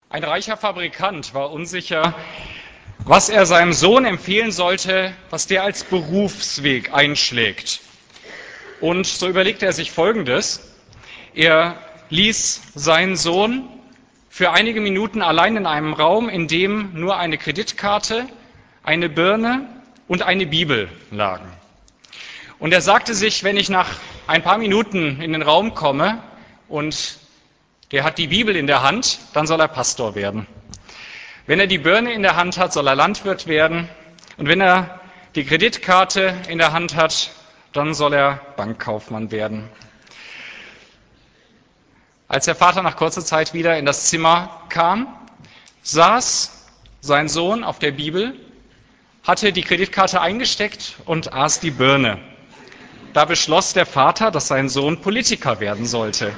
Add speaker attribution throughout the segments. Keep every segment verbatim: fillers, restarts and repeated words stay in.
Speaker 1: Ein reicher Fabrikant war unsicher, was er seinem Sohn empfehlen sollte, was der als Berufsweg einschlägt. Und so überlegte er sich Folgendes. Er ließ seinen Sohn für einige Minuten allein in einem Raum, in dem nur eine Kreditkarte, eine Birne und eine Bibel lagen. Und er sagte sich, wenn ich nach ein paar Minuten in den Raum komme und der hat die Bibel in der Hand, dann soll er Pastor werden. Wenn er die Birne in der Hand hat, soll er Landwirt werden. Und wenn er die Kreditkarte in der Hand hat, dann soll er Bankkaufmann werden. Als der Vater nach kurzer Zeit wieder in das Zimmer kam, saß sein Sohn auf der Bibel, hatte die Kreditkarte eingesteckt und aß die Birne. Da beschloss der Vater, dass sein Sohn Politiker werden sollte.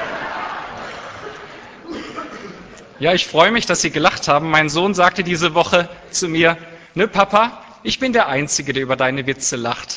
Speaker 1: Ja, ich freue mich, dass Sie gelacht haben. Mein Sohn sagte diese Woche zu mir, ne Papa, ich bin der Einzige, der über deine Witze lacht.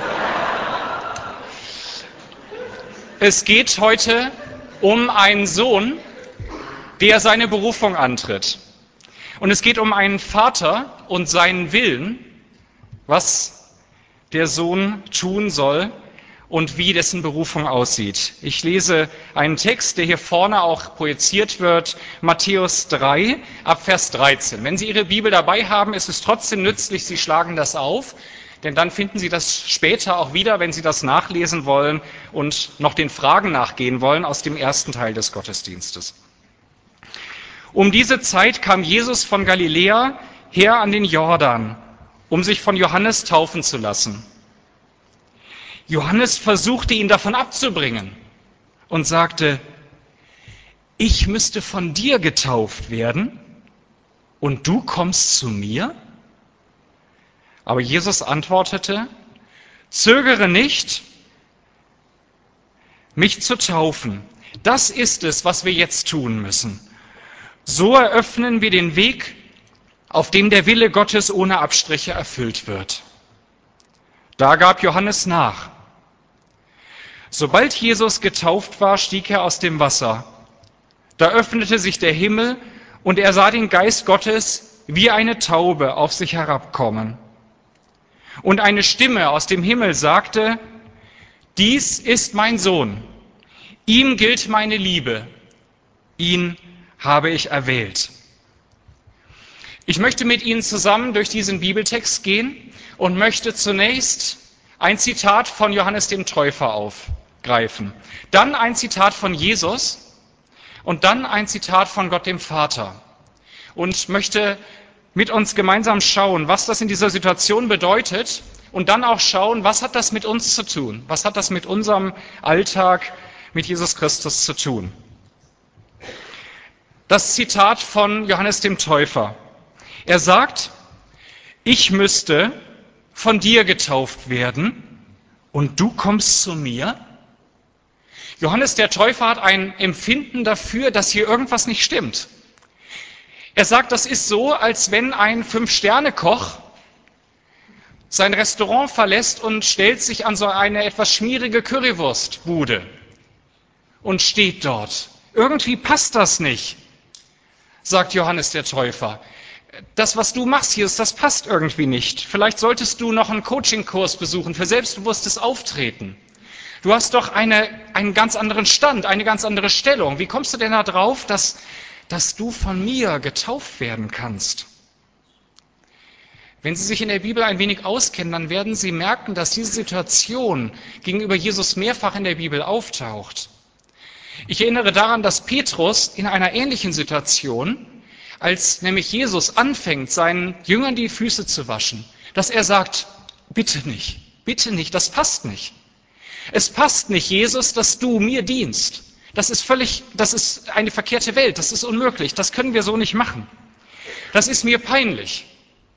Speaker 1: Es geht heute um einen Sohn, der seine Berufung antritt. Und es geht um einen Vater und seinen Willen, was der Sohn tun soll und wie dessen Berufung aussieht. Ich lese einen Text, der hier vorne auch projiziert wird, Matthäus drei, ab Vers dreizehn. Wenn Sie Ihre Bibel dabei haben, ist es trotzdem nützlich, Sie schlagen das auf, denn dann finden Sie das später auch wieder, wenn Sie das nachlesen wollen und noch den Fragen nachgehen wollen aus dem ersten Teil des Gottesdienstes. Um diese Zeit kam Jesus von Galiläa her an den Jordan, um sich von Johannes taufen zu lassen. Johannes versuchte ihn davon abzubringen und sagte, ich müsste von dir getauft werden und du kommst zu mir? Aber Jesus antwortete, zögere nicht, mich zu taufen. Das ist es, was wir jetzt tun müssen. So eröffnen wir den Weg, auf dem der Wille Gottes ohne Abstriche erfüllt wird. Da gab Johannes nach. Sobald Jesus getauft war, stieg er aus dem Wasser. Da öffnete sich der Himmel und er sah den Geist Gottes wie eine Taube auf sich herabkommen. Und eine Stimme aus dem Himmel sagte, dies ist mein Sohn, ihm gilt meine Liebe, ihn habe ich erwählt. Ich möchte mit Ihnen zusammen durch diesen Bibeltext gehen und möchte zunächst ein Zitat von Johannes dem Täufer aufgreifen, dann ein Zitat von Jesus und dann ein Zitat von Gott dem Vater und möchte mit uns gemeinsam schauen, was das in dieser Situation bedeutet und dann auch schauen, was hat das mit uns zu tun, was hat das mit unserem Alltag mit Jesus Christus zu tun. Das Zitat von Johannes dem Täufer. Er sagt, ich müsste von dir getauft werden und du kommst zu mir? Johannes der Täufer hat ein Empfinden dafür, dass hier irgendwas nicht stimmt. Er sagt, das ist so, als wenn ein Fünf-Sterne-Koch sein Restaurant verlässt und stellt sich an so eine etwas schmierige Currywurstbude und steht dort. Irgendwie passt das nicht, sagt Johannes der Täufer. Das, was du machst hier, das passt irgendwie nicht. Vielleicht solltest du noch einen Coaching-Kurs besuchen für selbstbewusstes Auftreten. Du hast doch eine, einen ganz anderen Stand, eine ganz andere Stellung. Wie kommst du denn da drauf, dass, dass du von mir getauft werden kannst? Wenn Sie sich in der Bibel ein wenig auskennen, dann werden Sie merken, dass diese Situation gegenüber Jesus mehrfach in der Bibel auftaucht. Ich erinnere daran, dass Petrus in einer ähnlichen Situation, als nämlich Jesus anfängt, seinen Jüngern die Füße zu waschen, dass er sagt, bitte nicht, bitte nicht, das passt nicht. Es passt nicht, Jesus, dass du mir dienst. Das ist völlig, das ist eine verkehrte Welt, das ist unmöglich, das können wir so nicht machen. Das ist mir peinlich.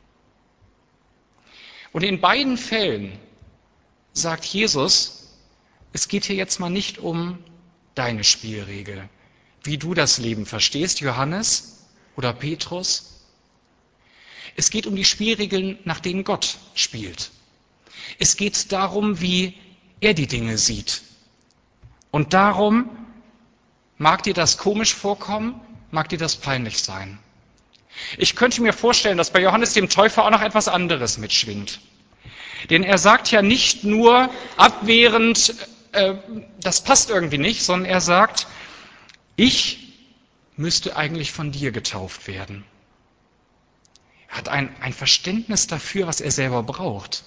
Speaker 1: Und in beiden Fällen sagt Jesus, es geht hier jetzt mal nicht um deine Spielregel, wie du das Leben verstehst, Johannes oder Petrus. Es geht um die Spielregeln, nach denen Gott spielt. Es geht darum, wie er die Dinge sieht. Und darum, mag dir das komisch vorkommen, mag dir das peinlich sein. Ich könnte mir vorstellen, dass bei Johannes dem Täufer auch noch etwas anderes mitschwingt. Denn er sagt ja nicht nur abwehrend, äh, das passt irgendwie nicht, sondern er sagt, ich müsste eigentlich von dir getauft werden. Er hat ein, ein Verständnis dafür, was er selber braucht.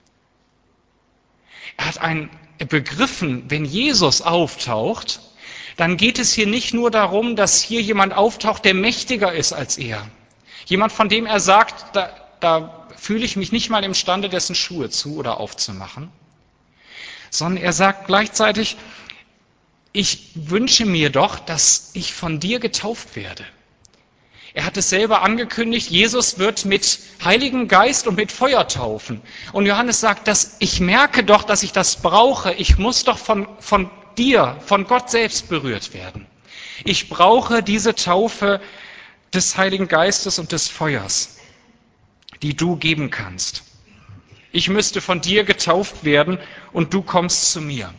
Speaker 1: Er hat ein begriffen, wenn Jesus auftaucht, dann geht es hier nicht nur darum, dass hier jemand auftaucht, der mächtiger ist als er. Jemand, von dem er sagt, da, da fühle ich mich nicht mal imstande, dessen Schuhe zu oder aufzumachen. Sondern er sagt gleichzeitig, ich wünsche mir doch, dass ich von dir getauft werde. Er hat es selber angekündigt, Jesus wird mit Heiligen Geist und mit Feuer taufen. Und Johannes sagt, dass ich merke doch, dass ich das brauche. Ich muss doch von, von dir, von Gott selbst berührt werden. Ich brauche diese Taufe des Heiligen Geistes und des Feuers, die du geben kannst. Ich müsste von dir getauft werden und du kommst zu mir.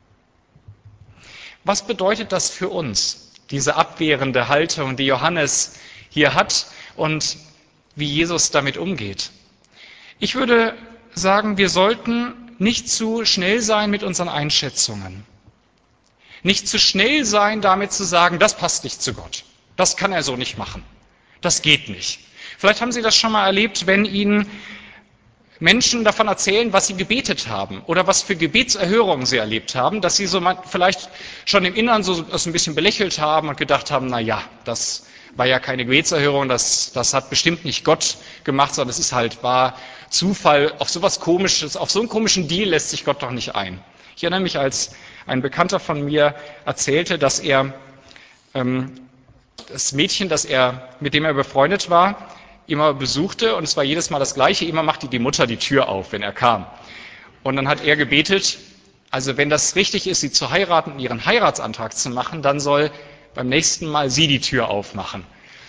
Speaker 1: Was bedeutet das für uns, diese abwehrende Haltung, die Johannes hier hat und wie Jesus damit umgeht? Ich würde sagen, wir sollten nicht zu schnell sein mit unseren Einschätzungen. Nicht zu schnell sein, damit zu sagen, das passt nicht zu Gott. Das kann er so nicht machen. Das geht nicht. Vielleicht haben Sie das schon mal erlebt, wenn Ihnen Menschen davon erzählen, was sie gebetet haben oder was für Gebetserhörungen sie erlebt haben, dass sie so vielleicht schon im Inneren so das ein bisschen belächelt haben und gedacht haben, na ja, das war ja keine Gebetserhörung, das, das hat bestimmt nicht Gott gemacht, sondern es ist halt, war Zufall, auf sowas Komisches, auf so einen komischen Deal lässt sich Gott doch nicht ein. Ich erinnere mich, als ein Bekannter von mir erzählte, dass er ähm, das Mädchen, das er, mit dem er befreundet war, immer besuchte und es war jedes Mal das Gleiche, immer machte die Mutter die Tür auf, wenn er kam. Und dann hat er gebetet, also wenn das richtig ist, sie zu heiraten und ihren Heiratsantrag zu machen, dann soll beim nächsten Mal sie die Tür aufmachen.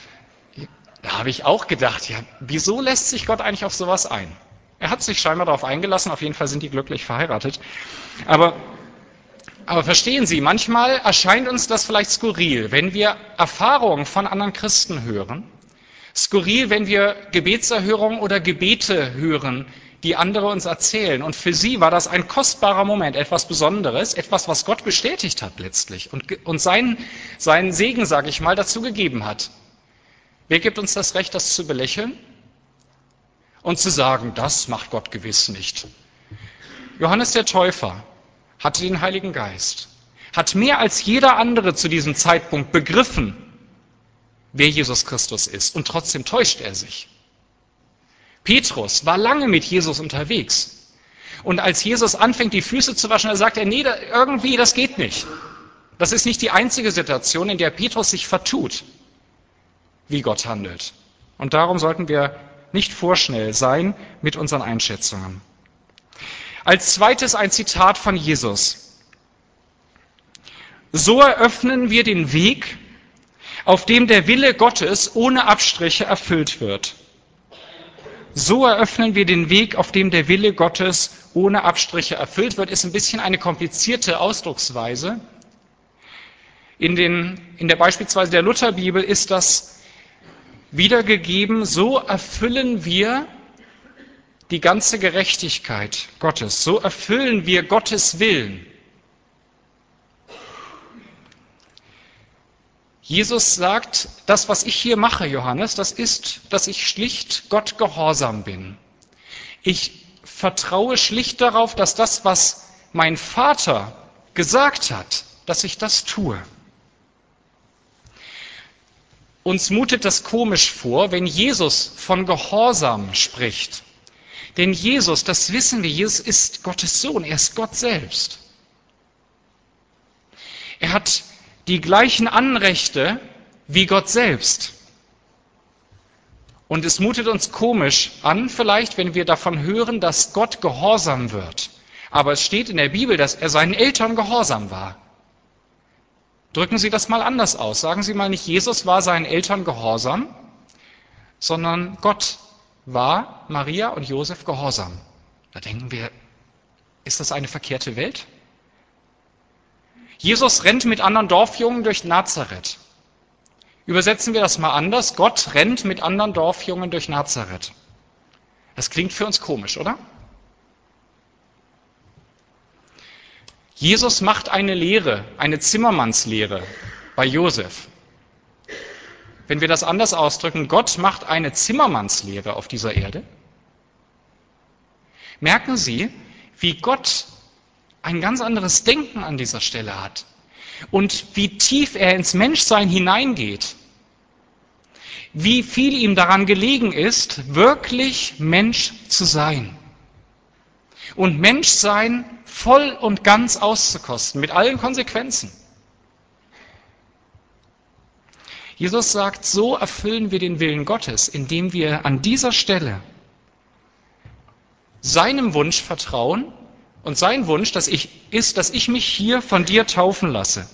Speaker 1: Da habe ich auch gedacht, ja, wieso lässt sich Gott eigentlich auf sowas ein? Er hat sich scheinbar darauf eingelassen, auf jeden Fall sind die glücklich verheiratet. Aber, aber verstehen Sie, manchmal erscheint uns das vielleicht skurril, wenn wir Erfahrungen von anderen Christen hören, skurril, wenn wir Gebetserhörungen oder Gebete hören, die andere uns erzählen. Und für sie war das ein kostbarer Moment, etwas Besonderes, etwas, was Gott bestätigt hat letztlich und, und seinen, seinen Segen, sage ich mal, dazu gegeben hat. Wer gibt uns das Recht, das zu belächeln und zu sagen, das macht Gott gewiss nicht? Johannes der Täufer hatte den Heiligen Geist, hat mehr als jeder andere zu diesem Zeitpunkt begriffen, wer Jesus Christus ist. Und trotzdem täuscht er sich. Petrus war lange mit Jesus unterwegs. Und als Jesus anfängt, die Füße zu waschen, da sagt er, nee, da, irgendwie, das geht nicht. Das ist nicht die einzige Situation, in der Petrus sich vertut, wie Gott handelt. Und darum sollten wir nicht vorschnell sein mit unseren Einschätzungen. Als zweites ein Zitat von Jesus. So eröffnen wir den Weg, auf dem der Wille Gottes ohne Abstriche erfüllt wird. So eröffnen wir den Weg, auf dem der Wille Gottes ohne Abstriche erfüllt wird, ist ein bisschen eine komplizierte Ausdrucksweise. In, den, in der beispielsweise der Lutherbibel ist das wiedergegeben, so erfüllen wir die ganze Gerechtigkeit Gottes, so erfüllen wir Gottes Willen. Jesus sagt, das, was ich hier mache, Johannes, das ist, dass ich schlicht Gott gehorsam bin. Ich vertraue schlicht darauf, dass das, was mein Vater gesagt hat, dass ich das tue. Uns mutet das komisch vor, wenn Jesus von Gehorsam spricht. Denn Jesus, das wissen wir, Jesus ist Gottes Sohn, er ist Gott selbst. Er hat die gleichen Anrechte wie Gott selbst. Und es mutet uns komisch an, vielleicht, wenn wir davon hören, dass Gott gehorsam wird. Aber es steht in der Bibel, dass er seinen Eltern gehorsam war. Drücken Sie das mal anders aus. Sagen Sie mal nicht, Jesus war seinen Eltern gehorsam, sondern Gott war Maria und Josef gehorsam. Da denken wir, ist das eine verkehrte Welt? Jesus rennt mit anderen Dorfjungen durch Nazareth. Übersetzen wir das mal anders. Gott rennt mit anderen Dorfjungen durch Nazareth. Das klingt für uns komisch, oder? Jesus macht eine Lehre, eine Zimmermannslehre bei Josef. Wenn wir das anders ausdrücken, Gott macht eine Zimmermannslehre auf dieser Erde. Merken Sie, wie Gott ein ganz anderes Denken an dieser Stelle hat und wie tief er ins Menschsein hineingeht, wie viel ihm daran gelegen ist, wirklich Mensch zu sein und Menschsein voll und ganz auszukosten, mit allen Konsequenzen. Jesus sagt, so erfüllen wir den Willen Gottes, indem wir an dieser Stelle seinem Wunsch vertrauen. Und sein Wunsch, dass ich, ist, dass ich mich hier von dir taufen lasse.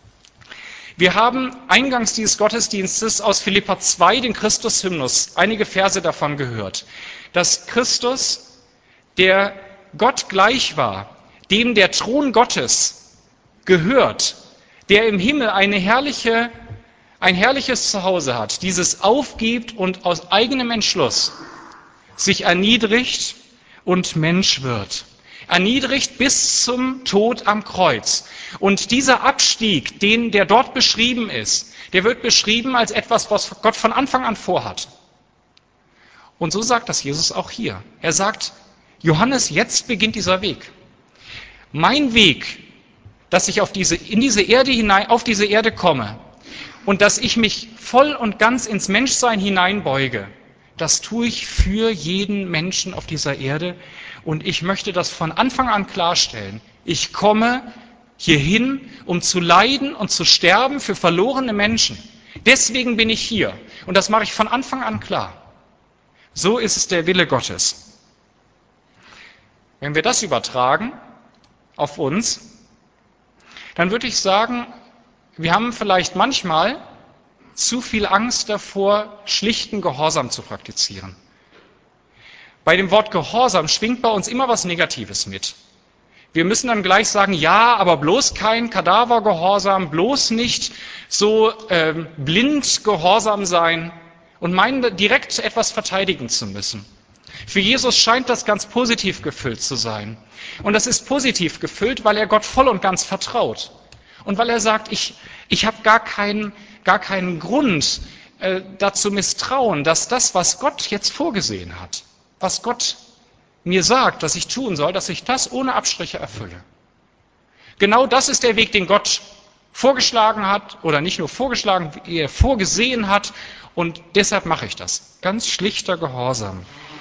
Speaker 1: Wir haben eingangs dieses Gottesdienstes aus Philipper zwei, den Christus-Hymnus, einige Verse davon gehört, dass Christus, der Gott gleich war, dem der Thron Gottes gehört, der im Himmel eine herrliche, ein herrliches Zuhause hat, dieses aufgibt und aus eigenem Entschluss sich erniedrigt und Mensch wird. Erniedrigt bis zum Tod am Kreuz. Und dieser Abstieg, den, der dort beschrieben ist, der wird beschrieben als etwas, was Gott von Anfang an vorhat. Und so sagt das Jesus auch hier. Er sagt, Johannes, jetzt beginnt dieser Weg. Mein Weg, dass ich auf diese, in diese Erde hinein, auf diese Erde komme und dass ich mich voll und ganz ins Menschsein hineinbeuge, das tue ich für jeden Menschen auf dieser Erde. Und ich möchte das von Anfang an klarstellen. Ich komme hierhin, um zu leiden und zu sterben für verlorene Menschen. Deswegen bin ich hier. Und das mache ich von Anfang an klar. So ist es der Wille Gottes. Wenn wir das übertragen auf uns, dann würde ich sagen, wir haben vielleicht manchmal zu viel Angst davor, schlichten Gehorsam zu praktizieren. Bei dem Wort Gehorsam schwingt bei uns immer was Negatives mit. Wir müssen dann gleich sagen, ja, aber bloß kein Kadavergehorsam, bloß nicht so ähm, blind Gehorsam sein und meinen direkt etwas verteidigen zu müssen. Für Jesus scheint das ganz positiv gefüllt zu sein. Und das ist positiv gefüllt, weil er Gott voll und ganz vertraut. Und weil er sagt, ich, ich habe gar keinen, gar keinen Grund äh, dazu misstrauen, dass das, was Gott jetzt vorgesehen hat, was Gott mir sagt, dass ich tun soll, dass ich das ohne Abstriche erfülle. Genau das ist der Weg, den Gott vorgeschlagen hat, oder nicht nur vorgeschlagen, wie er vorgesehen hat, und deshalb mache ich das. Ganz schlichter Gehorsam.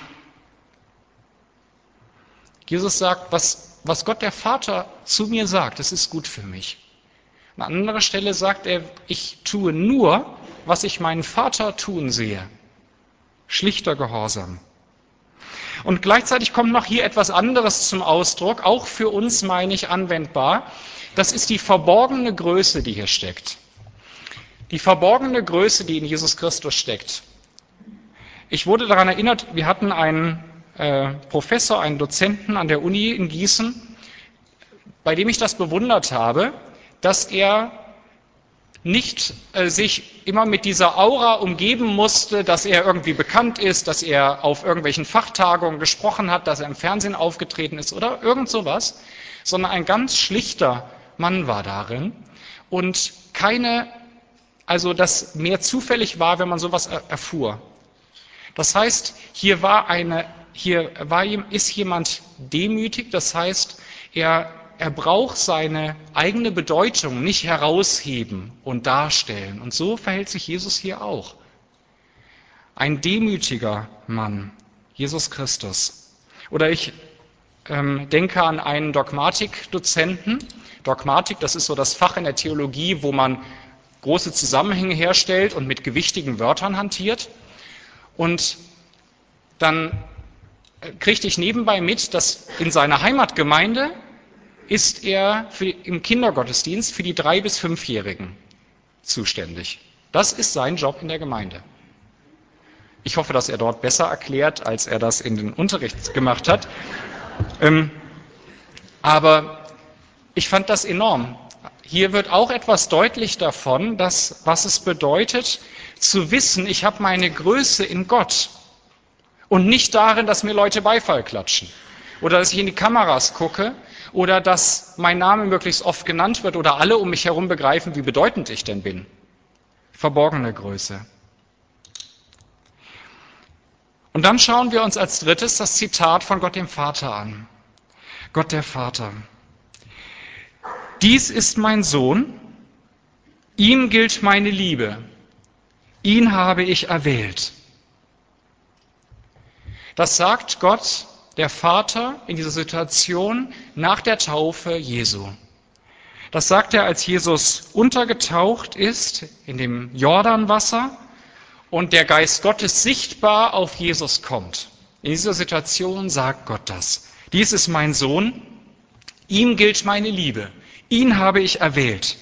Speaker 1: Jesus sagt, was, was Gott der Vater zu mir sagt, das ist gut für mich. An anderer Stelle sagt er, ich tue nur, was ich meinen Vater tun sehe. Schlichter Gehorsam. Und gleichzeitig kommt noch hier etwas anderes zum Ausdruck, auch für uns, meine ich, anwendbar. Das ist die verborgene Größe, die hier steckt. Die verborgene Größe, die in Jesus Christus steckt. Ich wurde daran erinnert, wir hatten einen äh, Professor, einen Dozenten an der Uni in Gießen, bei dem ich das bewundert habe, dass er nicht äh, sich immer mit dieser Aura umgeben musste, dass er irgendwie bekannt ist, dass er auf irgendwelchen Fachtagungen gesprochen hat, dass er im Fernsehen aufgetreten ist oder irgend sowas, sondern ein ganz schlichter Mann war darin und keine, also das mehr zufällig war, wenn man sowas er, erfuhr. Das heißt, hier war eine, hier war, ist jemand demütig, das heißt, er Er braucht seine eigene Bedeutung nicht herausheben und darstellen. Und so verhält sich Jesus hier auch. Ein demütiger Mann, Jesus Christus. Oder ich ähm, denke an einen Dogmatikdozenten. Dogmatik, das ist so das Fach in der Theologie, wo man große Zusammenhänge herstellt und mit gewichtigen Wörtern hantiert. Und dann kriegte ich nebenbei mit, dass in seiner Heimatgemeinde ist er für, im Kindergottesdienst für die drei- bis fünfjährigen zuständig. Das ist sein Job in der Gemeinde. Ich hoffe, dass er dort besser erklärt, als er das in den Unterricht gemacht hat. Ähm, aber ich fand das enorm. hier wird auch etwas deutlich davon, dass, was es bedeutet, zu wissen, ich habe meine Größe in Gott und nicht darin, dass mir Leute Beifall klatschen oder dass ich in die Kameras gucke oder dass mein Name möglichst oft genannt wird oder alle um mich herum begreifen, wie bedeutend ich denn bin. Verborgene Größe. Und dann schauen wir uns als drittes das Zitat von Gott dem Vater an. Gott der Vater. Dies ist mein Sohn, ihm gilt meine Liebe, ihn habe ich erwählt. Das sagt Gott, der Vater, in dieser Situation nach der Taufe Jesu. Das sagt er, als Jesus untergetaucht ist in dem Jordanwasser und der Geist Gottes sichtbar auf Jesus kommt. In dieser Situation sagt Gott das. Dies ist mein Sohn, ihm gilt meine Liebe, ihn habe ich erwählt.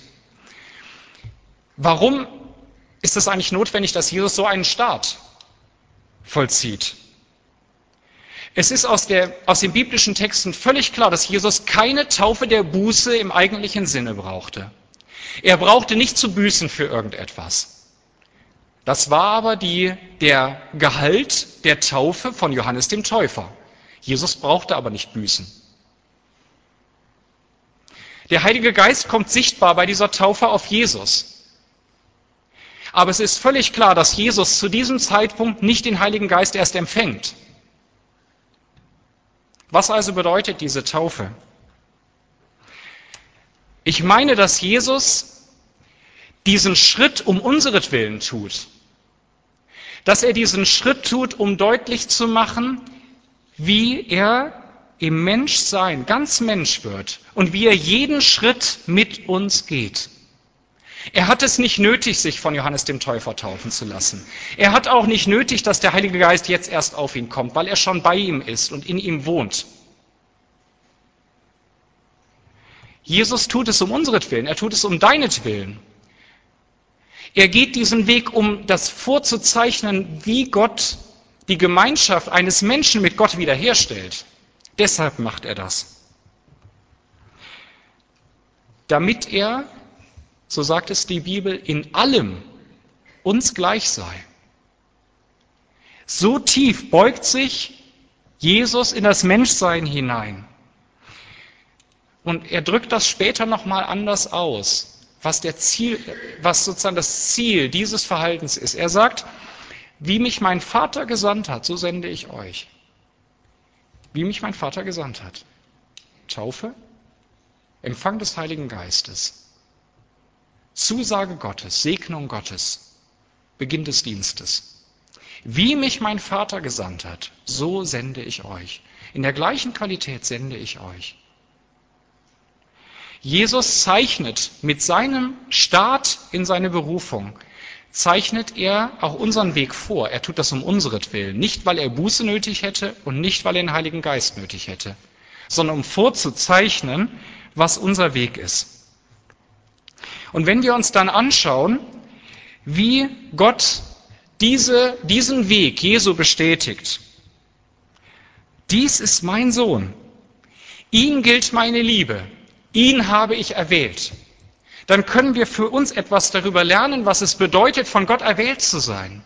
Speaker 1: Warum ist es eigentlich notwendig, dass Jesus so einen Start vollzieht? Es ist aus, der, aus den biblischen Texten völlig klar, dass Jesus keine Taufe der Buße im eigentlichen Sinne brauchte. Er brauchte nicht zu büßen für irgendetwas. Das war aber die, der Gehalt der Taufe von Johannes dem Täufer. Jesus brauchte aber nicht büßen. Der Heilige Geist kommt sichtbar bei dieser Taufe auf Jesus. Aber es ist völlig klar, dass Jesus zu diesem Zeitpunkt nicht den Heiligen Geist erst empfängt. Was also bedeutet diese Taufe? Ich meine, dass Jesus diesen Schritt um unseretwillen tut. Dass er diesen Schritt tut, um deutlich zu machen, wie er im Menschsein ganz Mensch wird und wie er jeden Schritt mit uns geht. Er hat es nicht nötig, sich von Johannes dem Täufer taufen zu lassen. Er hat auch nicht nötig, dass der Heilige Geist jetzt erst auf ihn kommt, weil er schon bei ihm ist und in ihm wohnt. Jesus tut es um unseretwillen, er tut es um deinetwillen. Er geht diesen Weg, um das vorzuzeichnen, wie Gott die Gemeinschaft eines Menschen mit Gott wiederherstellt. Deshalb macht er das. Damit er, so sagt es die Bibel, in allem uns gleich sei. So tief beugt sich Jesus in das Menschsein hinein. Und er drückt das später nochmal anders aus, was, der Ziel, was sozusagen das Ziel dieses Verhaltens ist. Er sagt, wie mich mein Vater gesandt hat, so sende ich euch. Wie mich mein Vater gesandt hat. Taufe, Empfang des Heiligen Geistes, Zusage Gottes, Segnung Gottes, Beginn des Dienstes. Wie mich mein Vater gesandt hat, so sende ich euch. In der gleichen Qualität sende ich euch. Jesus zeichnet mit seinem Start in seine Berufung, zeichnet er auch unseren Weg vor. Er tut das um unseretwillen. Nicht, weil er Buße nötig hätte und nicht, weil er den Heiligen Geist nötig hätte, sondern um vorzuzeichnen, was unser Weg ist. Und wenn wir uns dann anschauen, wie Gott diese, diesen Weg Jesu bestätigt, dies ist mein Sohn, ihm gilt meine Liebe, ihn habe ich erwählt, dann können wir für uns etwas darüber lernen, was es bedeutet, von Gott erwählt zu sein.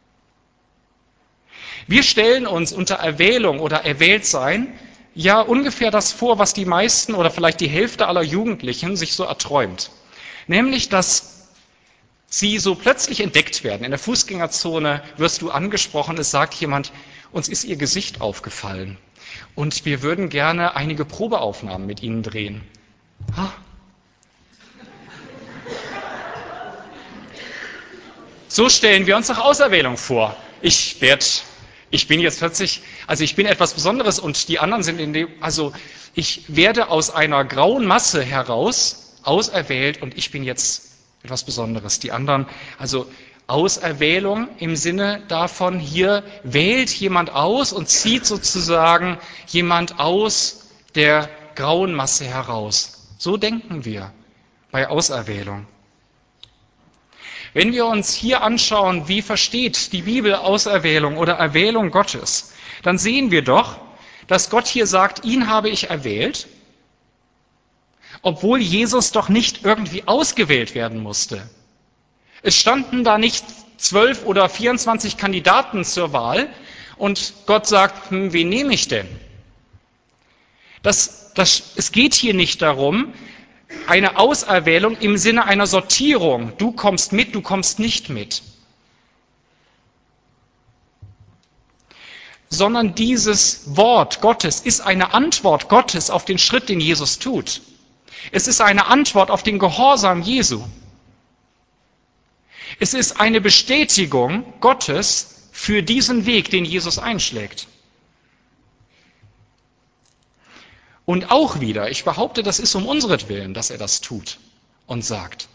Speaker 1: Wir stellen uns unter Erwählung oder Erwähltsein ja ungefähr das vor, was die meisten oder vielleicht die Hälfte aller Jugendlichen sich so erträumt. Nämlich, dass sie so plötzlich entdeckt werden. In der Fußgängerzone wirst du angesprochen, es sagt jemand, uns ist ihr Gesicht aufgefallen und wir würden gerne einige Probeaufnahmen mit ihnen drehen. So stellen wir uns nach Auserwählung vor. Ich werde, ich bin jetzt plötzlich, also ich bin etwas Besonderes und die anderen sind in dem, also ich werde aus einer grauen Masse heraus auserwählt und ich bin jetzt etwas Besonderes. Die anderen, also Auserwählung im Sinne davon, hier wählt jemand aus und zieht sozusagen jemand aus der grauen Masse heraus. So denken wir bei Auserwählung. Wenn wir uns hier anschauen, wie versteht die Bibel Auserwählung oder Erwählung Gottes, dann sehen wir doch, dass Gott hier sagt, ihn habe ich erwählt obwohl Jesus doch nicht irgendwie ausgewählt werden musste. Es standen da nicht zwölf oder vierundzwanzig Kandidaten zur Wahl und Gott sagt, hm, wen nehme ich denn? Das, das, es geht hier nicht darum, eine Auserwählung im Sinne einer Sortierung. Du kommst mit, du kommst nicht mit. Sondern dieses Wort Gottes ist eine Antwort Gottes auf den Schritt, den Jesus tut. Es ist eine Antwort auf den Gehorsam Jesu. Es ist eine Bestätigung Gottes für diesen Weg, den Jesus einschlägt. Und auch wieder, ich behaupte, das ist um unseretwillen, dass er das tut und sagt.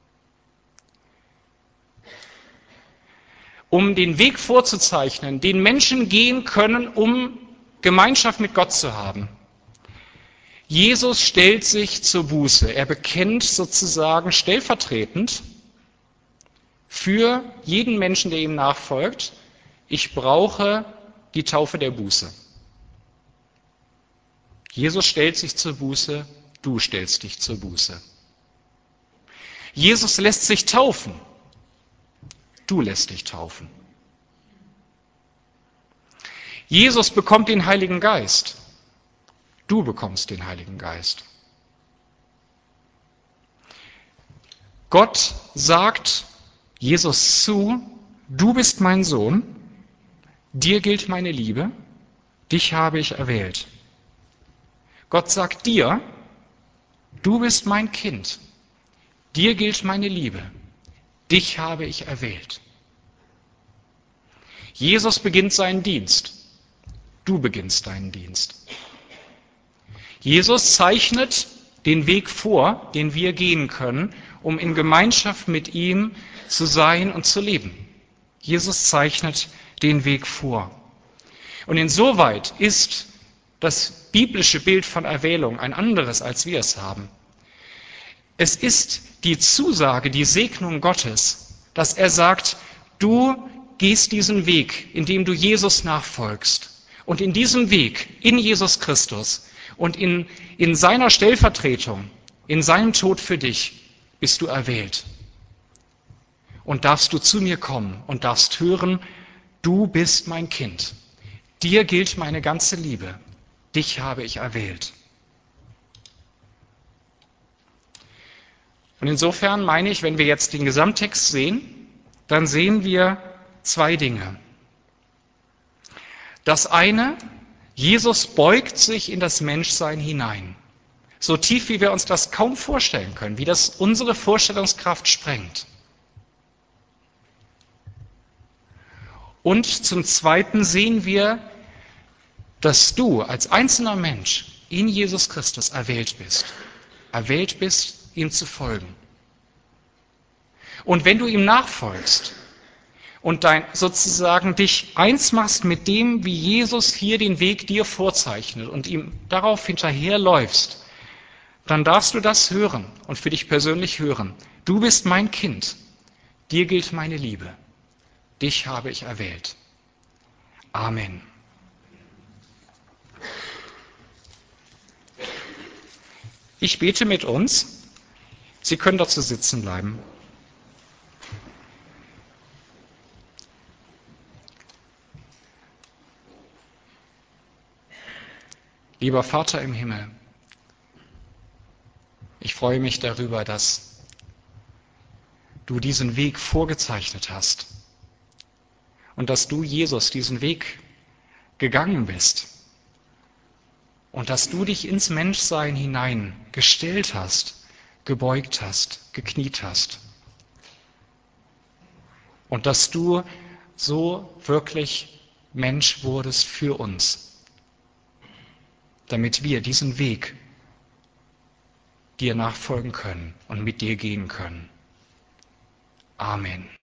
Speaker 1: Um den Weg vorzuzeichnen, den Menschen gehen können, um Gemeinschaft mit Gott zu haben. Jesus stellt sich zur Buße. Er bekennt sozusagen stellvertretend für jeden Menschen, der ihm nachfolgt, ich brauche die Taufe der Buße. Jesus stellt sich zur Buße, du stellst dich zur Buße. Jesus lässt sich taufen, du lässt dich taufen. Jesus bekommt den Heiligen Geist, du bekommst den Heiligen Geist. Gott sagt Jesus zu, du bist mein Sohn, dir gilt meine Liebe, dich habe ich erwählt. Gott sagt dir, du bist mein Kind, dir gilt meine Liebe, dich habe ich erwählt. Jesus beginnt seinen Dienst, du beginnst deinen Dienst. Jesus zeichnet den Weg vor, den wir gehen können, um in Gemeinschaft mit ihm zu sein und zu leben. Jesus zeichnet den Weg vor. Und insoweit ist das biblische Bild von Erwählung ein anderes, als wir es haben. Es ist die Zusage, die Segnung Gottes, dass er sagt, du gehst diesen Weg, indem du Jesus nachfolgst. Und in diesem Weg, in Jesus Christus und in, in seiner Stellvertretung, in seinem Tod für dich, bist du erwählt. Und darfst du zu mir kommen und darfst hören, du bist mein Kind. Dir gilt meine ganze Liebe. Dich habe ich erwählt. Und insofern meine ich, wenn wir jetzt den Gesamttext sehen, dann sehen wir zwei Dinge. Das eine, Jesus beugt sich in das Menschsein hinein. So tief, wie wir uns das kaum vorstellen können, wie das unsere Vorstellungskraft sprengt. Und zum Zweiten sehen wir, dass du als einzelner Mensch in Jesus Christus erwählt bist. Erwählt bist, ihm zu folgen. Und wenn du ihm nachfolgst und dein, sozusagen dich eins machst mit dem, wie Jesus hier den Weg dir vorzeichnet und ihm darauf hinterherläufst, dann darfst du das hören und für dich persönlich hören. Du bist mein Kind, dir gilt meine Liebe, dich habe ich erwählt. Amen. Ich bete mit uns. Sie können dazu sitzen bleiben. Lieber Vater im Himmel, ich freue mich darüber, dass du diesen Weg vorgezeichnet hast und dass du, Jesus, diesen Weg gegangen bist und dass du dich ins Menschsein hinein gestellt hast, gebeugt hast, gekniet hast und dass du so wirklich Mensch wurdest für uns, damit wir diesen Weg dir nachfolgen können und mit dir gehen können. Amen.